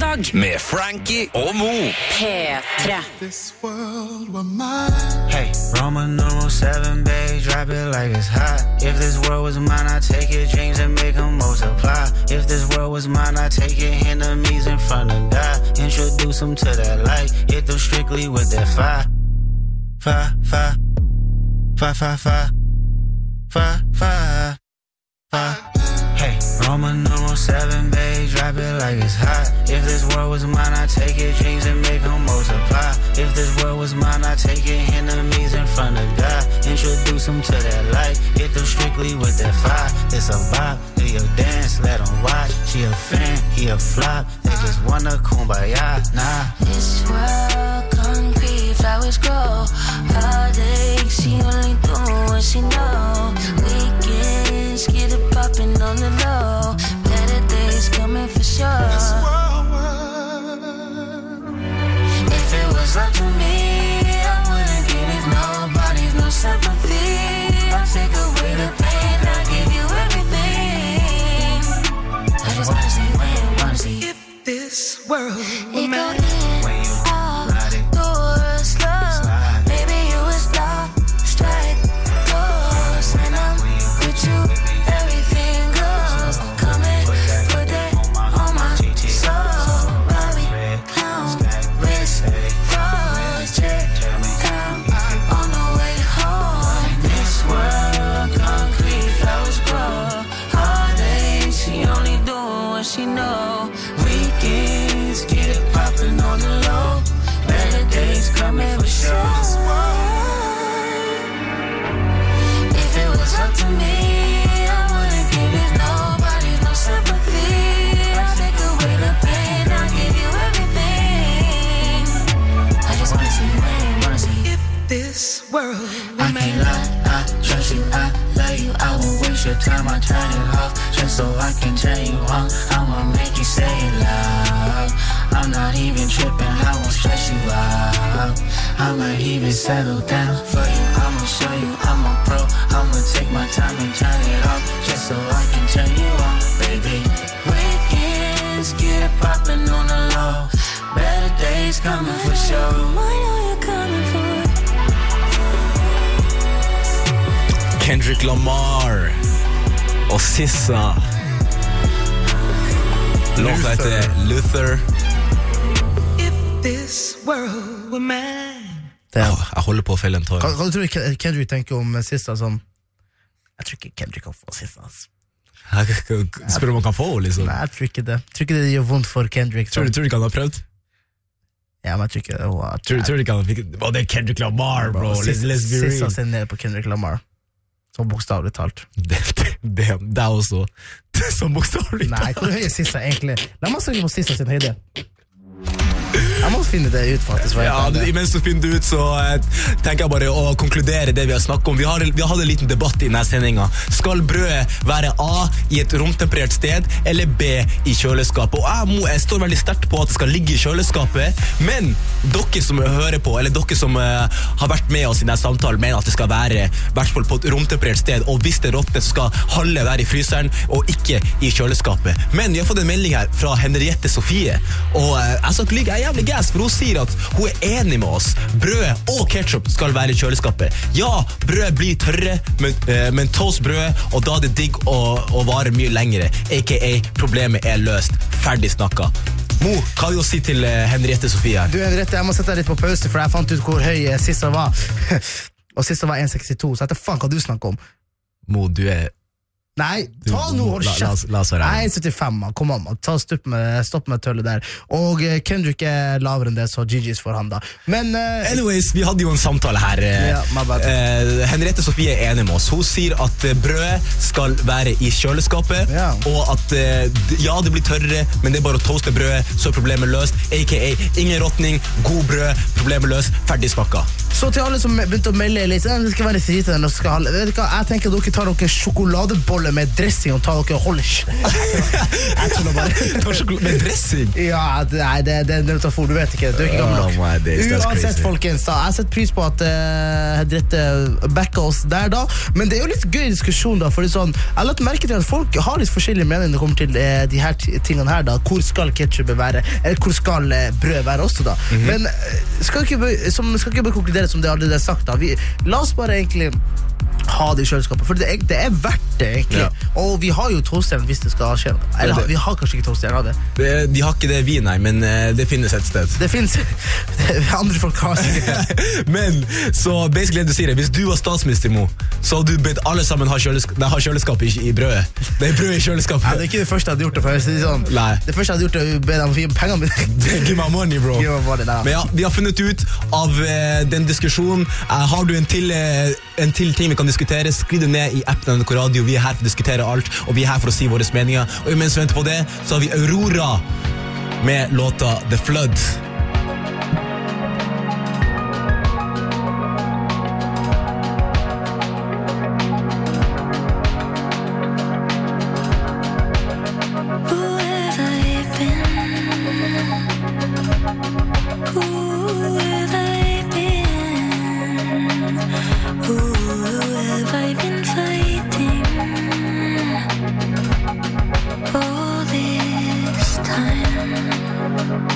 Speaker 8: Fredag
Speaker 7: med Frankie og Mo.
Speaker 8: P tre.
Speaker 1: This world were mine.
Speaker 6: Hey, Roman numeral seven, babe, drop it like it's hot. If this world was mine, I'd take your dreams and make them multiply. If this world was mine, I'd take your enemies in front of God. Introduce them to that light, hit them strictly with that fire. Fire, fire, fire, fire, fire, fire, fire, fire. Hey, Roman numeral seven, babe, drop it like it's hot. If this world was mine, I'd take your dreams and make them multiply. If this world was mine, I'd take your enemies in front of God. Introduce them to that light, hit them strictly with that fire. It's a vibe, do your dance, let them watch. She a fan, he a flop, they just wanna kumbaya, nah.
Speaker 9: This world concrete, flowers grow. Heartache, she only do what she know. Weekends, get it poppin' on the low. Better days coming for sure.
Speaker 1: This world was.
Speaker 9: If it was up to me, I wouldn't give it nobody's no sympathy. I'll take away the pain, I'll give you everything. I just wanna see, wait, wanna see.
Speaker 1: If this world were
Speaker 9: It go
Speaker 1: mine.
Speaker 9: in,
Speaker 6: When you
Speaker 9: out,
Speaker 6: ride it,
Speaker 9: do it slow.
Speaker 6: slide.
Speaker 9: Maybe you would stop, strike, pose. When I'm with you, everything goes. Come and put that on my soul. Bobby, clown, wrist, froze, check down on the way home. This world, concrete, flowers grow. Heartache, she only doing what she know. Weekends, get it poppin' on the low. Better days coming for sure. If it was up to me, I wouldn't give it nobody's no sympathy. I'll take away the pain, I'll give you everything. I just wanna see, man, wanna see.
Speaker 1: If this world were
Speaker 6: I can't lie, I trust you, I love you. I won't waste your time, I turn it off just so I can turn you on. I'ma make you say it loud. I'm not even tripping, I won't stress you out. I'ma even settle down for you. I'ma show you I'm a pro. I'ma take my time and turn it off just so I can turn you on, baby. Weekends, get it poppin' on the low. Better days coming for sure.
Speaker 9: I know you're coming for.
Speaker 2: Kendrick Lamar og Sissa. Låta heter Luther.
Speaker 1: If this world were mine.
Speaker 3: Det er-
Speaker 2: Åh, jeg holder på å felle en tår.
Speaker 3: Hva, hva tror du Ken- Kendrick tenker om sista sånn? Jeg tror ikke Kendrick kan få sista. Altså.
Speaker 2: Jeg spør om han kan få, liksom.
Speaker 3: Nei, jeg tror ikke det. Jeg tror ikke det gjør vondt for Kendrick.
Speaker 2: Tror du, tror du ikke han har prøvd?
Speaker 3: Ja, men jeg tror ikke oh, jeg,
Speaker 2: Tror, tror du ikke han fikk... Å, det er Kendrick Lamar, bro. Let's, let's be
Speaker 3: Sista
Speaker 2: real.
Speaker 3: seg ned på Kendrick Lamar. Så bokstavlig talt.
Speaker 2: Det, det, det, det er også som bokstavlig
Speaker 3: Nei, hvor høy er Sissa egentlig? La meg søke på Sissa sin høyde. Jeg må finne det ut, faktisk. hva jeg
Speaker 2: Ja,
Speaker 3: heter.
Speaker 2: det- imens du finner det ut, så eh, tenker jeg bare å konkludere det vi har snakket om. Vi har, vi har hatt en liten debatt i denne sendinga. Skal brødet være A i et romtemperert sted, eller B i kjøleskapet? Og jeg, må, jeg står veldig sterkt på at det skal ligge i kjøleskapet, men dere som hører på, eller dere som eh, har vært med oss i denne samtalen, mener at det skal være i hvert fall på et romtemperert sted, og hvis det råtner, så skal halve være i fryseren, og ikke i kjøleskapet. Men vi har fått en melding her fra Henriette Sofie, og eh, jeg skal ikke ligge, jeg er jævlig gas, for hun sier at hun er enig med oss. Brød og ketchup skal være i kjøleskapet. Ja, brød blir tørre, men, eh, men toastbrød, og da er det digg å, å vare mye lengre, aka problemet er løst. Ferdig snakka. Mo, hva har du å si til eh, Henriette Sofie her?
Speaker 3: Du, Henriette, jeg må sette deg litt på pause, for jeg fant ut hvor høy eh, Sissa var. Og Sissa var en sekstito, så jeg vet faen hva du snakker om.
Speaker 2: Mo, du er...
Speaker 3: Nei, ta nå, hold
Speaker 2: La- la oss-
Speaker 3: kjeft.
Speaker 2: la oss være ærlige.
Speaker 3: Nei, syttifem, man. Kom an, man. Ta stopp med, stopp med tøllet der. Og eh, Kendrick er lavere enn det, så G G's for han da. Men eh,
Speaker 2: Anyways, vi hadde jo en samtale her. eh,
Speaker 3: Ja, my bad.
Speaker 2: eh, Henriette Sofie er enig med oss. Hun sier at eh, brød skal være i kjøleskapet,
Speaker 3: Ja.
Speaker 2: og at eh, d- ja, det blir tørre, men det er bare å toaste brødet, så er problemet løst. A K A ingen råtning, god brød, problemet løst, ferdig snakka.
Speaker 3: Så til alle som begynte å melde litt, det skal være frite den, skal ha, vet du hva, jeg tenker at dere tar noen sjokoladebolle med dressing og tar dere og holder jeg tror bare
Speaker 2: Tar sjokolade med dressing?
Speaker 3: Ja, nei, det, det er en metafor, du vet ikke, du er ikke gammel nok.
Speaker 2: Oh my days, that's
Speaker 3: Uansett,
Speaker 2: crazy.
Speaker 3: folkens, da, jeg setter pris på at uh, Hedrette backa oss der da, men det er jo litt gøy diskusjon da, for det er sånn, jeg har lagt merke til at folk har litt forskjellige meninger når det kommer til uh, de her t- tingene her da, hvor skal ketchup være, eller hvor skal uh, brød være også da, mm-hmm. men uh, skal ikke, be- som, skal ikke bare konkludere som det allerede er sagt da, vi, la oss bare egentlig ha det i kjøleskapet, for det er, det er verdt det egentlig, ja. Og vi har jo toastjern hvis det skal skje noe, eller vi har kanskje ikke toastjern av det.
Speaker 2: det De har ikke det vi, nei, men uh, det finnes et sted.
Speaker 3: Det finnes, andre folk har sikkert.
Speaker 2: Men, så basically det du sier, hvis du var statsminister Mo, så hadde du bedt alle sammen ha, kjølesk- nei, ha kjøleskap i, i brødet. Det er brød i kjøleskapet.
Speaker 3: Ja, det er ikke det første jeg hadde gjort det for, så det er sånn,
Speaker 2: nei.
Speaker 3: Det første jeg hadde gjort det er å be dem å gi pengene mine.
Speaker 2: Give my money, bro.
Speaker 3: Give my money, nei.
Speaker 2: Men ja, vi har funnet ut av uh, den diskusjonen. Uh, har du en til, uh, en til ting vi kan diskutere, skriv det ned i appen N R K Radio. Vi er her for å diskutere alt, og vi er her for å si våre meninger. Og mens vi venter på det, så har vi Aurora med låta The Flood.
Speaker 9: All this time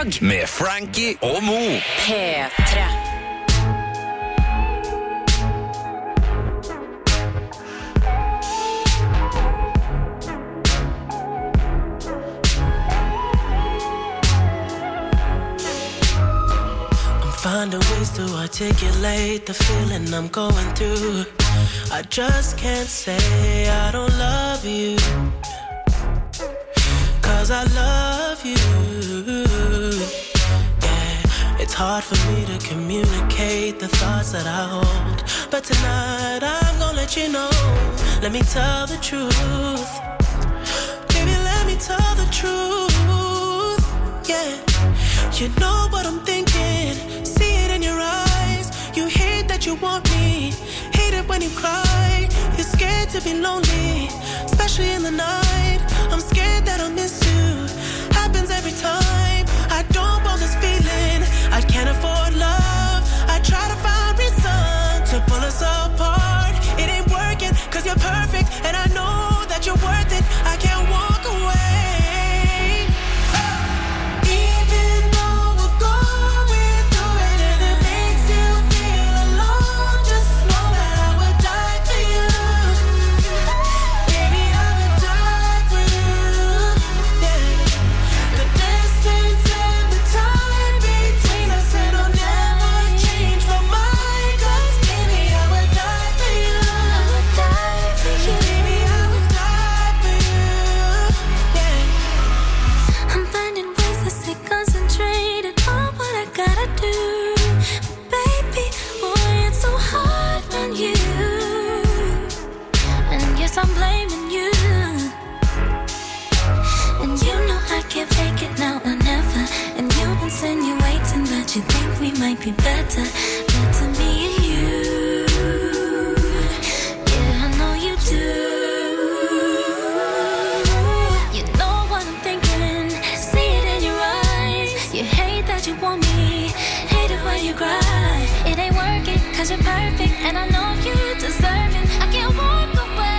Speaker 7: Fredag med Frankie og Mo.
Speaker 8: P tre.
Speaker 10: Finding ways to articulate the feeling I'm going through. I just can't say I don't love you, 'cause I love you. Yeah, it's hard for me to communicate the thoughts that I hold, but tonight I'm gonna let you know. Let me tell the truth. Baby, let me tell the truth. Yeah, you know what I'm thinking. See it in your eyes. You hate that you want me. Hate it when you cry. You're scared to be lonely, especially in the night. I'm scared that I'll miss you. Happens every time. I don't want this feeling. I can't afford love. I try to find reason to pull us apart. It ain't working 'cause you're perfect, and I know that you're worth it. I can't walk away. I'm blaming you, and you know I can't fake it now or never. And you've insinuating that you think we might be better, better me and you. Yeah, I know you do. You know what I'm thinking. See it in your eyes. You hate that you want me. Hate it when you cry. It ain't working 'cause you're perfect, and I know you deserve it. I can't walk away.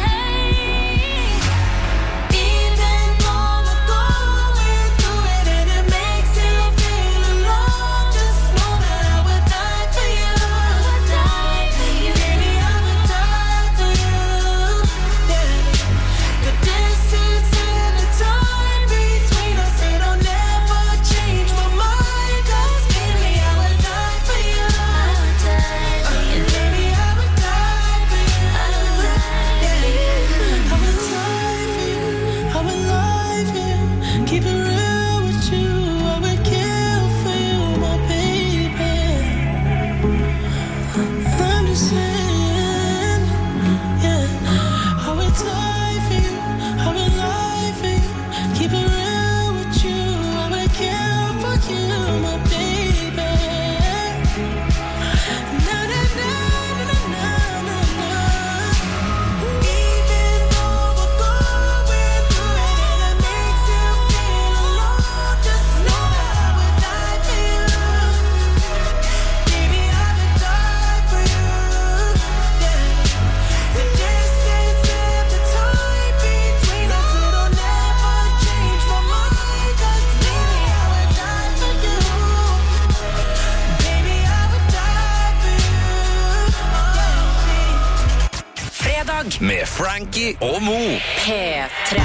Speaker 7: Med Frankie og Mo.
Speaker 8: P tre.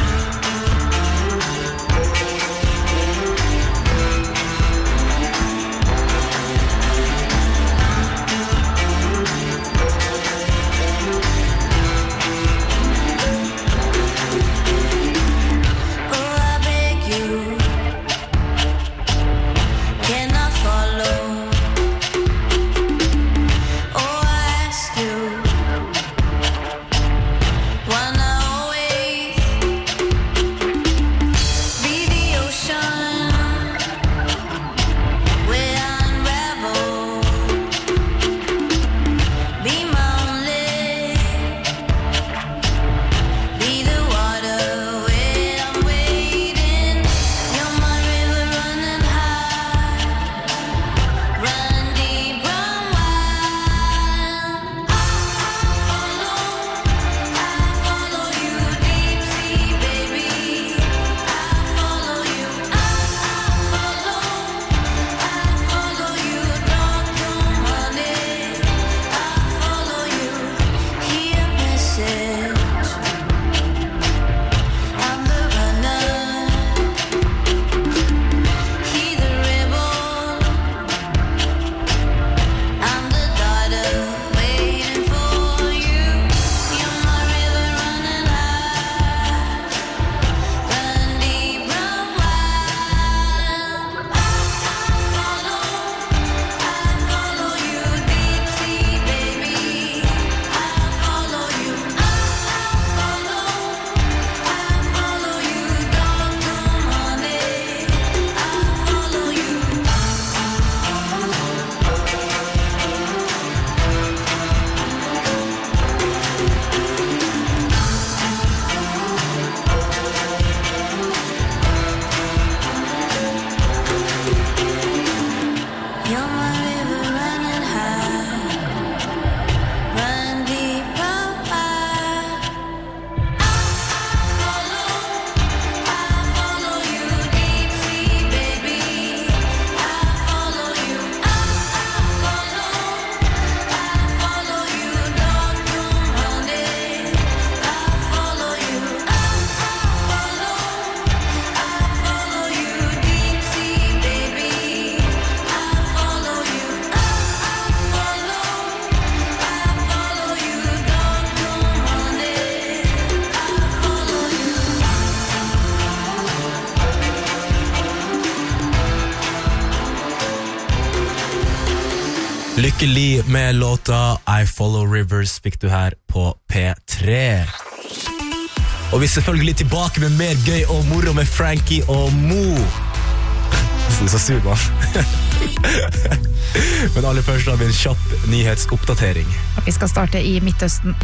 Speaker 10: Wanna always
Speaker 2: Lykkelig med låta I Follow Rivers fikk du her på P tre. Og vi er selvfølgelig tilbake med mer gøy og moro med Frankie og Mo. Det er så sur, man. Men aller først har vi en kjapp nyhetsoppdatering.
Speaker 4: Vi skal starte i Midtøsten.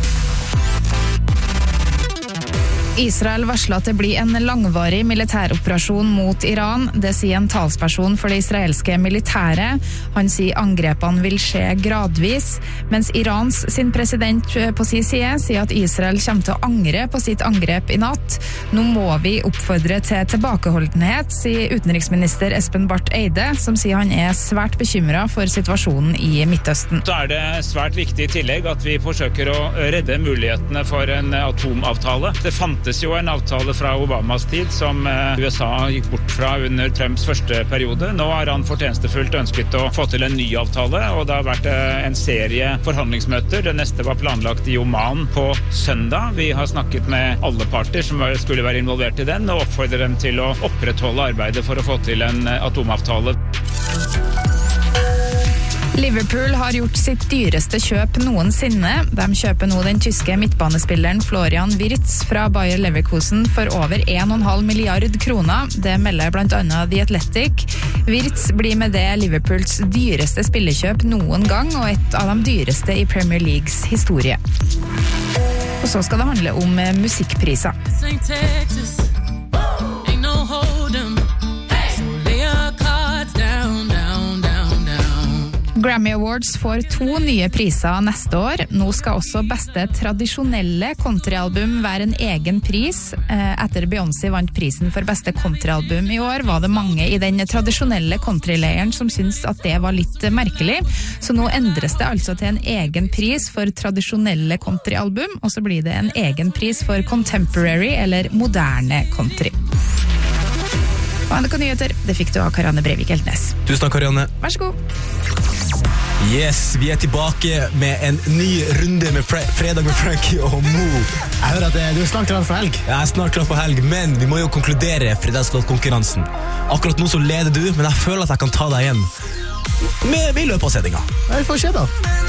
Speaker 4: Israel varsler at det blir en langvarig militæroperasjon mot Iran. Det sier en talsperson for det israelske militæret. Han sier angrepene vil skje gradvis, mens Irans sin president på sin side sier at Israel kommer til å angre på sitt angrep i natt. Nå må vi oppfordre til tilbakeholdenhet, sier utenriksminister Espen Barth Eide, som sier han er svært bekymret for situasjonen i Midtøsten.
Speaker 11: Så er det svært viktig i tillegg at vi forsøker å redde mulighetene for en atomavtale. Det fantes Det jo en avtale fra Obamas tid som U S A gikk bort fra under Trumps første periode. Nå har han fortjenestefullt ønsket å få til en ny avtale, og det har vært en serie forhandlingsmøter. Det neste var planlagt i Oman på søndag. Vi har snakket med alle parter som skulle være involvert i den, og oppfordrer dem til å opprettholde arbeidet for å få til en atomavtale.
Speaker 4: Liverpool har gjort sitt dyreste kjøp noensinne. De kjøper nå den tyske midtbanespilleren Florian Wirtz fra Bayer Leverkusen for over en og en halv milliard kroner. Det melder blant annet The Athletic. Wirtz blir med det Liverpools dyreste spillekjøp noen gang, og et av de dyreste i Premier Leagues historie. Og så skal det handle om musikkpriser. Grammy Awards får to nye priser neste år. Nå skal også beste tradisjonelle countryalbum være en egen pris. Etter Beyoncé vant prisen for beste countryalbum i år, var det mange i den tradisjonelle countryleiren som syntes at det var litt merkelig. Så nå endres det altså til en egen pris for tradisjonelle countryalbum, og så blir det en egen pris for contemporary eller moderne country. Og N R K Nyheter, det fikk du av Karianne Breivik Eltnes.
Speaker 2: Tusen takk, Karianne.
Speaker 4: Vær så god.
Speaker 2: Yes, vi er tilbake med en ny runde med fre- fredag med Frankie og Mo.
Speaker 3: Jeg hører at du er snart klar for helg.
Speaker 2: Jeg er snart klar for helg, men vi må jo konkludere fredagslåtkonkurransen. Akkurat nå så leder du, men jeg føler at jeg kan ta deg igjen med i løpet av sendinga.
Speaker 3: Ja, vi får se da.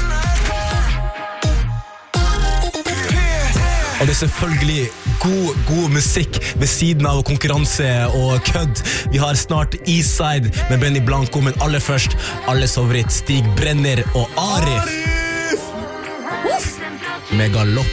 Speaker 2: Og det er selvfølgelig god, god musikk ved siden av konkurranse og kødd. Vi har snart Eastside med Benny Blanco, men aller først alles favoritt Stig Brenner og Arif. Arif! Med Galopp.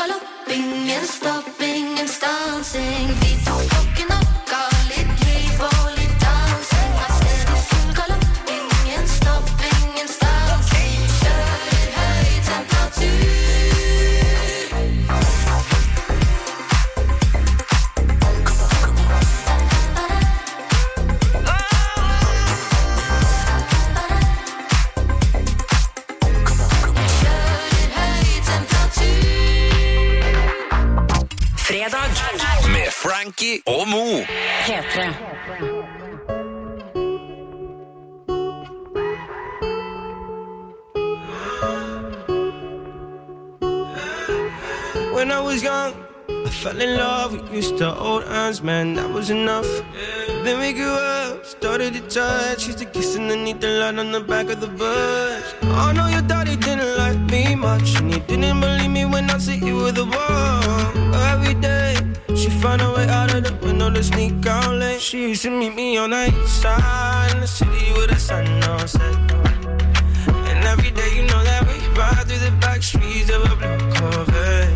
Speaker 9: Ingen stopping, ingen stansing. Vi tok klokken opp, ga litt liv og
Speaker 8: Fredag
Speaker 7: med Frankie og Mo.
Speaker 8: P tre.
Speaker 12: When I was young, I fell in love. We used to hold hands, man, that was enough. Then we grew up, started to touch. Used to kiss underneath the light on the back of the bus. I know your daddy didn't like me much, and he didn't believe me when I said you were the one. Every day, she found a way out of the window to sneak out late. She used to meet me on the east side in the city with the sun on set. And every day, you know that we ride through the back streets of a blue Corvette.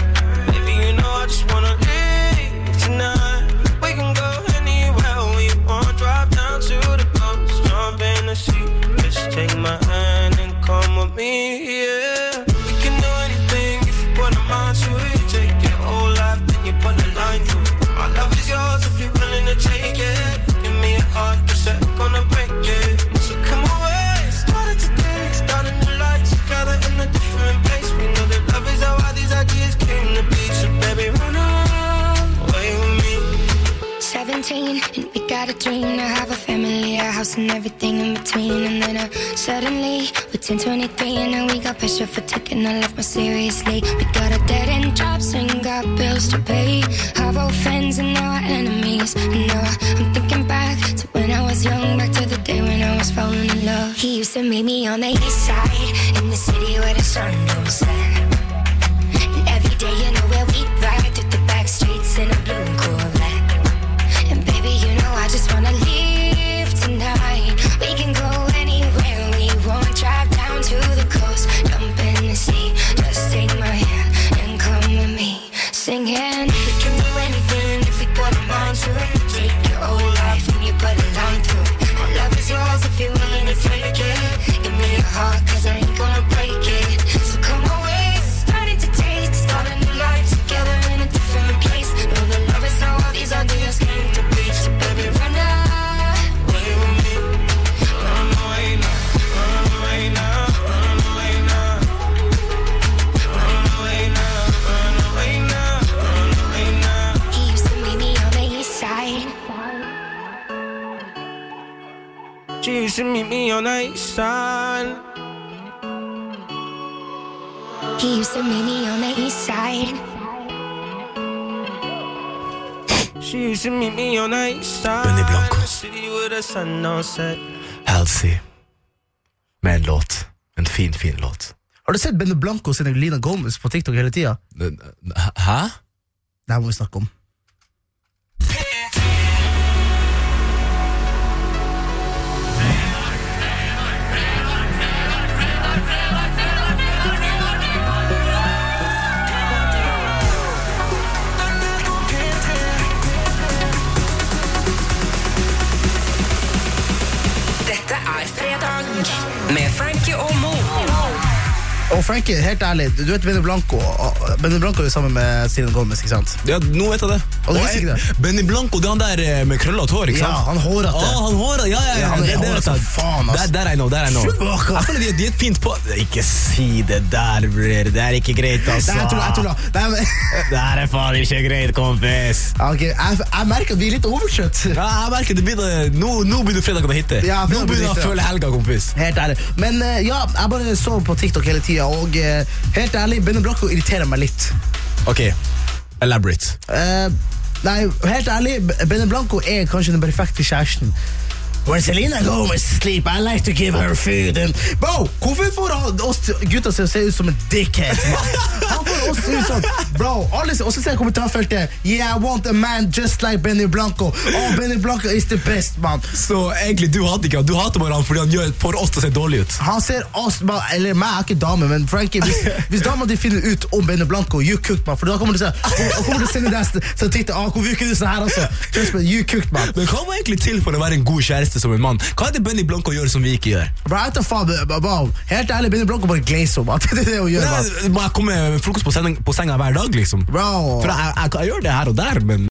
Speaker 12: I just wanna live tonight. We can go anywhere we want. Drive down to the coast, jump in the sea. Just take my hand and come with me, yeah. We can do anything if you put a mind to it. Take your whole life, then you put a line through it. My love is yours if you're willing to take it. Give me a heart that's gonna break it. So come away, started today, starting the life together in a different place. We know that love is how all these ideas came to be. So baby, run away with me.
Speaker 9: Seventeen, and we got a dream to have a family, a house and everything in between. And then uh, suddenly, we're ten, twenty-three, and now we got pressure for taking our life more seriously. We got a dead-end jobs and got bills to pay. Our old friends and now our enemies. And now I'm thinking back to when I was young, back to the day when I was falling in love. He used to meet me on the east side, in the city where the sun don't set. And every day, you know where we ride through the back streets in a blue Corvette. And baby, you know I just wanna live tonight. We can go anywhere we want. Drive down to the coast, jump in the sea. Just take my hand and come with me, singing. We can do anything if we put our mind to it. Take your whole life and you put a line through it. My love is yours if you're willing to take it. Give me your heart, cause I ain't gonna break it. So come away, starting to taste, starting a life together in a different place. Know the love is how all these ideas came to be. So baby, run away with me. Run away now, run away now, run away now. Run away now, run away now, run away now. He used to meet me on the east side.
Speaker 12: She used to meet me on the east side.
Speaker 9: He used to meet me on the east side.
Speaker 12: She used to meet me on the east side.
Speaker 2: Benny Blanco.
Speaker 12: The city with the sun on set.
Speaker 2: Halsey. Med en låt. En fin, fin låt.
Speaker 3: Har du sett Benny Blanco og Selena Gomez på TikTok hele tida?
Speaker 2: Hæ?
Speaker 3: Det her må vi snakke om.
Speaker 8: Dette er Fredag med Frankie og Mo.
Speaker 3: Og Frankie, helt ærlig, du vet Benny Blanco. Benny Blanco er jo sammen med Selena Gomez, ikke sant?
Speaker 2: Ja, nå vet jeg det.
Speaker 3: Og du visste ikke det?
Speaker 2: Benny Blanco, det er han der med krøllet hår, ikke sant?
Speaker 3: Ja, han håret det.
Speaker 2: Å, han håret, ja, ja, ja.
Speaker 3: Ja, han er
Speaker 2: det, det,
Speaker 3: håret som faen, ass.
Speaker 2: Der, der er jeg nå, der er jeg nå.
Speaker 3: Slutt,
Speaker 2: Jeg føler de, de er et fint på. Ikke si det der, bror. Det er ikke greit, altså.
Speaker 3: Nei, jeg tror, jeg tror det. Det er,
Speaker 2: Det her er faen ikke greit, kompis.
Speaker 3: ok, jeg, jeg merker at vi er litt overkjøtt.
Speaker 2: Ja, jeg merker det begynner, nå, nå begynner fredagen å hitte.
Speaker 3: Ja,
Speaker 2: nå
Speaker 3: fredagen
Speaker 2: begynner jeg
Speaker 3: hitte,
Speaker 2: å
Speaker 3: ja.
Speaker 2: føle helga, kompis.
Speaker 3: Helt ærlig. Men eh, ja, jeg bare så på TikTok hele tiden, og eh, helt ærlig, Benny Blanco irriterer meg litt.
Speaker 2: Ok, elaborate.
Speaker 3: Eh, nei, helt ærlig, Benny Blanco er kanskje den perfekte kjæresten. When Selena Gomez sleep, I like to give her food and... Bro, hvorfor får han oss gutter til å se ut som en dickhead, man? Han får oss ut som... Bro, alle ser, også ser jeg kommentarfeltet Yeah, I want a man just like Benny Blanco. Oh, Benny Blanco is the best, man.
Speaker 2: Så egentlig, du hater ikke han. Du hater bare han fordi han gjør for oss til å se dårlig ut.
Speaker 3: Han ser oss, eller meg er ikke dame, men Frankie, hvis, hvis damer de finner ut om Benny Blanco, you cooked, man. For da kommer du til å kommer du til å sende deg til å titte, ah, hvor virker du sånn her, altså? Just, you cooked, man.
Speaker 2: Men hva var egentlig til for å være en god kjæreste som en mann? Hva er det Benny Blanco gjør som vi ikke gjør?
Speaker 3: Bro, jeg tar faen, bro. Helt ærlig, Benny Blanco bare glaser om at det er det å gjøre, man.
Speaker 2: Må jeg komme med frokost på, sending, på senga hver dag, liksom?
Speaker 3: Bro.
Speaker 2: For jeg, jeg, jeg, jeg gjør det her og der, men